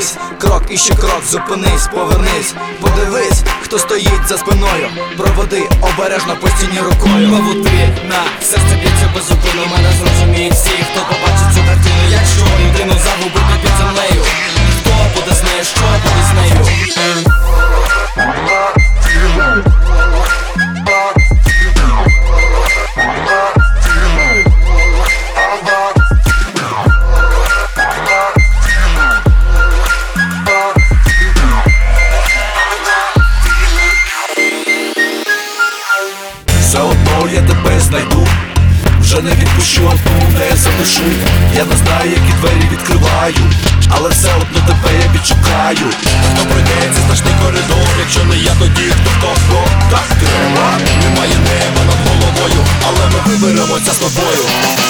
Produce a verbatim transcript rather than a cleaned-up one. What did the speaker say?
Зупинись, крок і ще крок, зупинись, повернись, подивись, хто стоїть за спиною. Проводи обережно по стіні рукою. Поводри на серце б'ється без зупину. Мене зрозуміють всі, хто побачить цю картину. Якщо людину загубити під землею, хто буде з нею, що буде з нею? Все одно я тебе знайду, вже не відпущу одну, не залишу. Я не знаю, які двері відкриваю, але все одно тебе я відшукаю. Хто пройде цей страшний коридор? Якщо не я, тоді хто хто хто? Так треба, немає неба над головою, але ми виберемося з тобою.